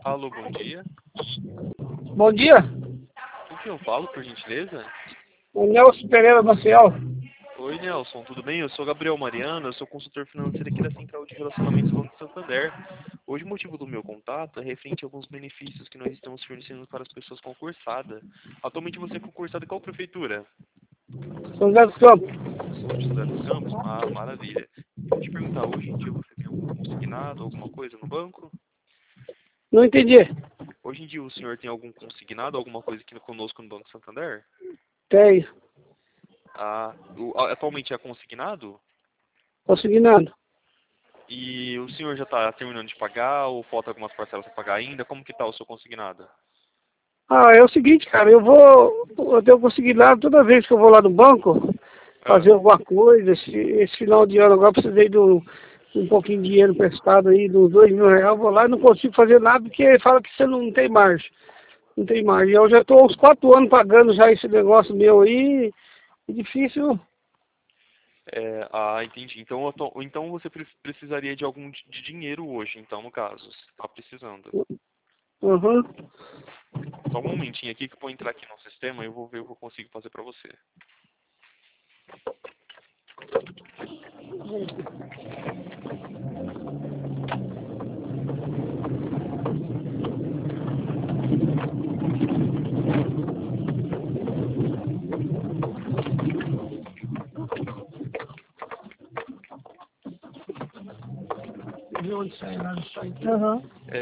Alô, bom dia. Bom dia, Com quem eu falo, por gentileza? o Nelson Pereira Maciel. Oi, Nelson, tudo bem? Eu sou Gabriel Mariano, eu sou consultor financeiro aqui da Central de Relacionamentos do Banco Santander. Hoje o motivo do meu contato é referente a alguns benefícios que nós estamos fornecendo para as pessoas concursadas. Atualmente você é concursado em qual prefeitura? São José dos Campos. São José dos Campos? Ah, maravilha. Eu vou te perguntar, hoje em dia você tem algum consignado, alguma coisa no banco? Não entendi. Hoje em dia o senhor tem algum consignado, alguma coisa aqui conosco no Banco Santander? Tenho. Atualmente é consignado? Consignado. E o senhor já está terminando de pagar ou falta algumas parcelas para pagar ainda? Como que está o seu consignado? É o seguinte, cara, eu tenho consignado toda vez que eu vou lá no banco Ah, fazer alguma coisa. Esse final de ano agora eu precisei de um pouquinho de dinheiro emprestado aí, de uns R$ 2.000. Eu vou lá e não consigo fazer nada porque fala que você não tem margem. Não tem margem. Eu já estou há uns 4 anos pagando já esse negócio meu aí. É difícil. entendi. Então você precisaria de algum de dinheiro hoje, então, no caso. Você está precisando. Uhum. Só um momentinho aqui que eu vou entrar aqui no sistema e eu vou ver o que eu consigo fazer para você. De onde sai lá no site? Uhum.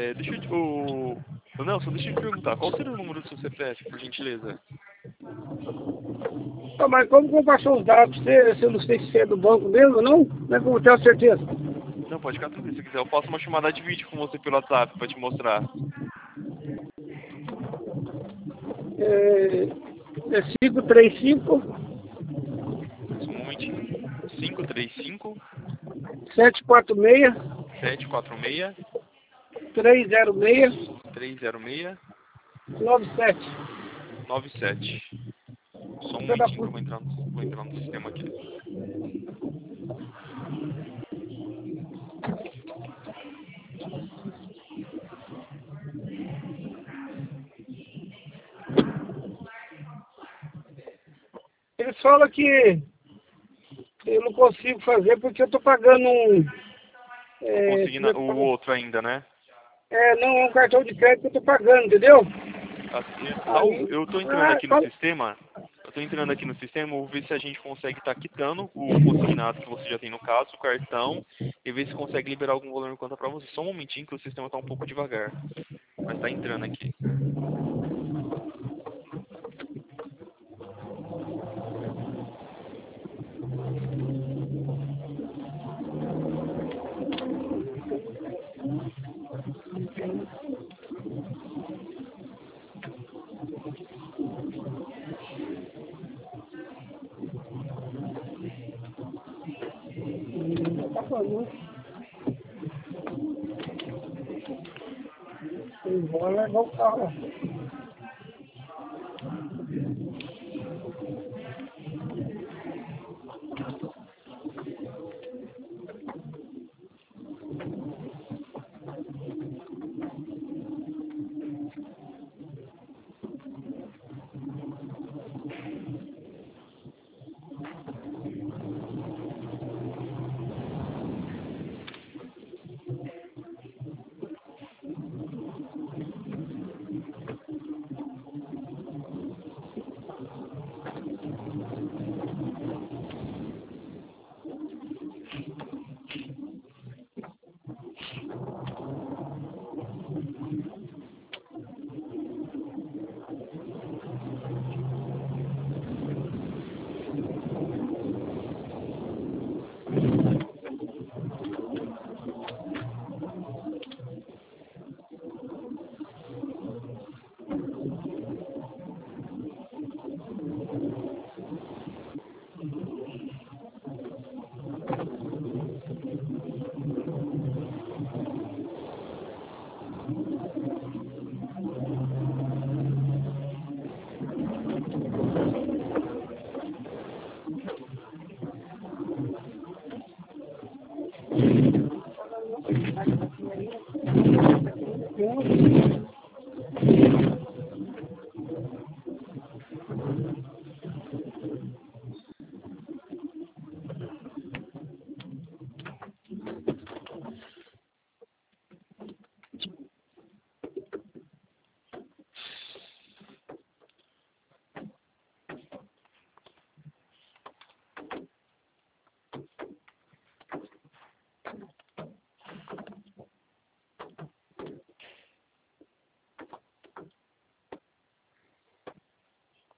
Ô, Nelson, deixa eu te perguntar. Qual seria o número do seu CPF, por gentileza? Mas como que eu passo os dados? Se eu não sei se é do banco mesmo ou não? Não é como eu tenho certeza. Não, pode ficar tranquilo. Se quiser, eu faço uma chamada de vídeo com você pelo WhatsApp para te mostrar. É 535 Só um momentinho. 535 746 746 306 306 97. 97. Só um Filha da momentinho que eu puta. vou entrar no sistema aqui. Eles falam que eu não consigo fazer porque eu tô pagando um. O Como é que o fala? outro ainda, né? Não, é um cartão de crédito que eu tô pagando, entendeu? Aí. Eu tô entrando aqui no Fala. sistema. Eu tô entrando aqui no sistema, vou ver se a gente consegue estar quitando o consignado que você já tem no caso, o cartão, e ver se consegue liberar algum valor em conta para você. Só um momentinho que o sistema tá um pouco devagar. Mas tá entrando aqui. Tá falando. Enrola é igual o carro.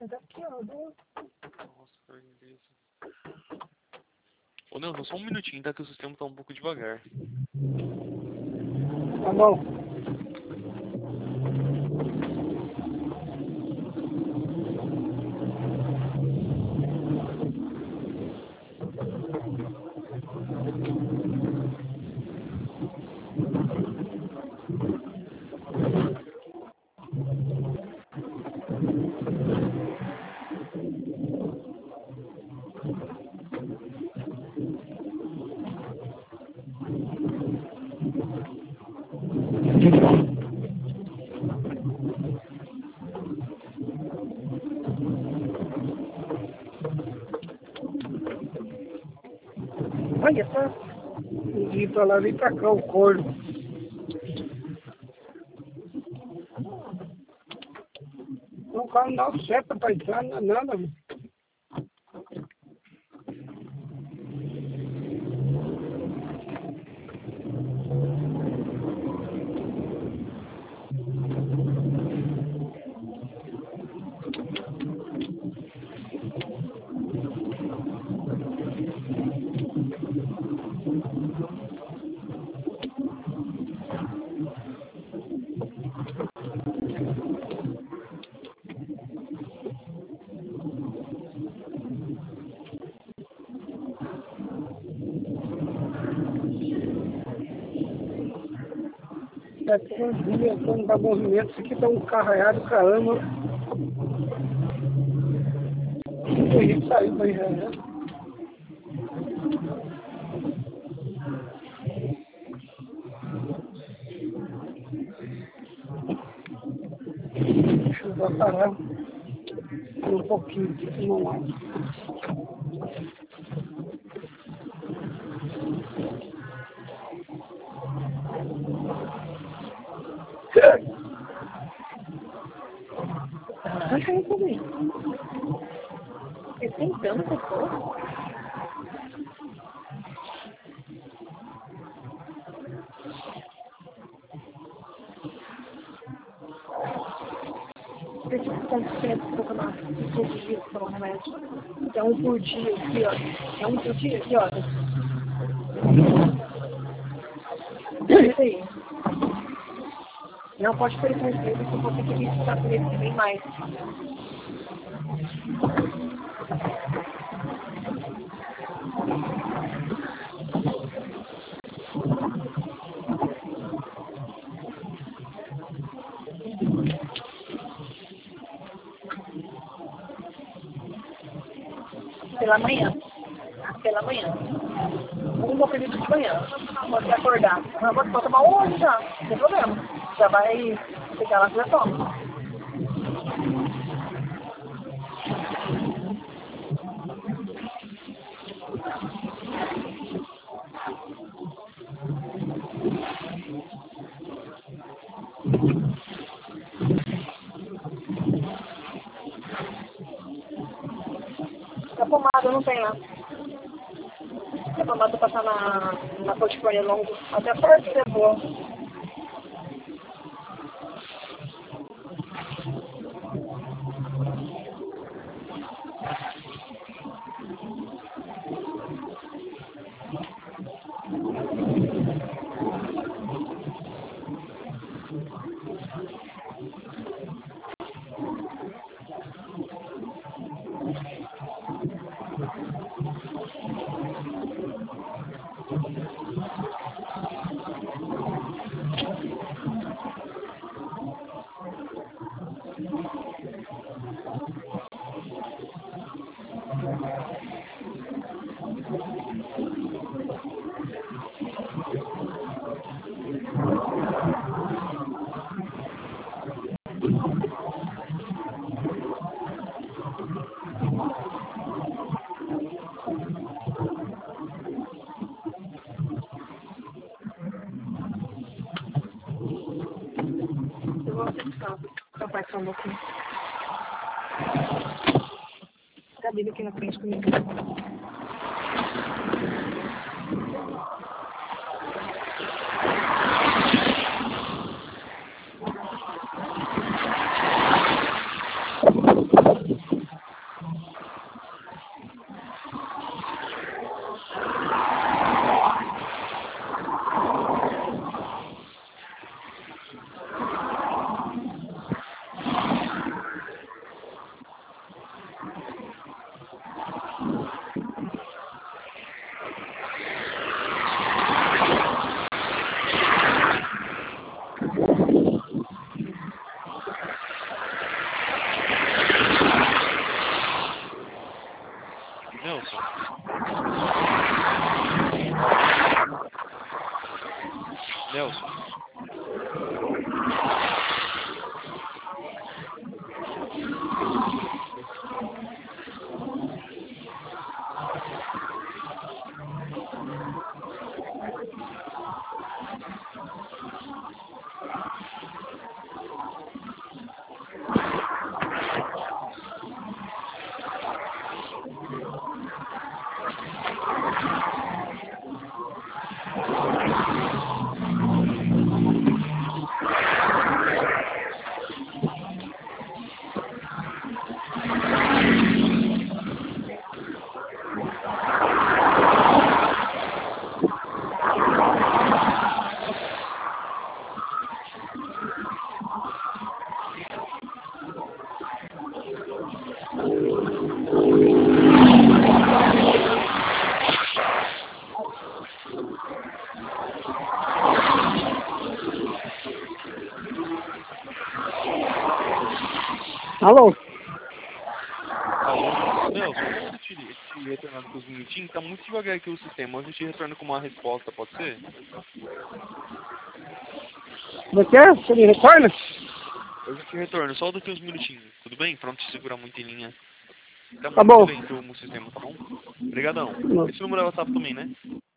É daqui, ó. Nossa, cara, que beleza. Ô, Nelson, só um minutinho, tá? Que o sistema tá um pouco devagar. Tá bom. Olha só. Vim pra lá, vim pra cá o corno. O carro não dá seta pra entrar, não é nada, mano. Quando dá movimento, isso aqui tá um carraiado, caramba. O Henrique saiu pra ir, né? Deixa eu dar parar um pouquinho aqui, não há. Acha aí também. Porque tem tanta pessoa. Preciso de tempo pra tomar todos os dias pra tomar remédio. É um por dia aqui, ó. É um por dia aqui, ó. Isso aí. Não pode ter certeza que eu vou ter que visitar com ele bem mais. Pela manhã. Pela manhã. Um vou pedir de manhã. Pode acordar. Mas pode tomar hoje já. Não tem problema. Já vai pegar lá que já toma. A pomada não tem lá. A pomada passar na California longo. Até perto é boa. Eu vou aceitar. Papai falou aqui. Tá vindo aqui na frente comigo. Alô? Alô, Nelson, posso te retornar com uns minutinhos? Tá muito devagar aqui o sistema. Hoje eu te retorno com uma resposta, pode ser? Como é que é? Você me retorna? Hoje eu te retorno, só daqui uns minutinhos, tudo bem? Pra não te segurar muito em linha. Tá Tá muito bom. lento o sistema, tá bom? Obrigadão. Não. Esse número é WhatsApp também, né?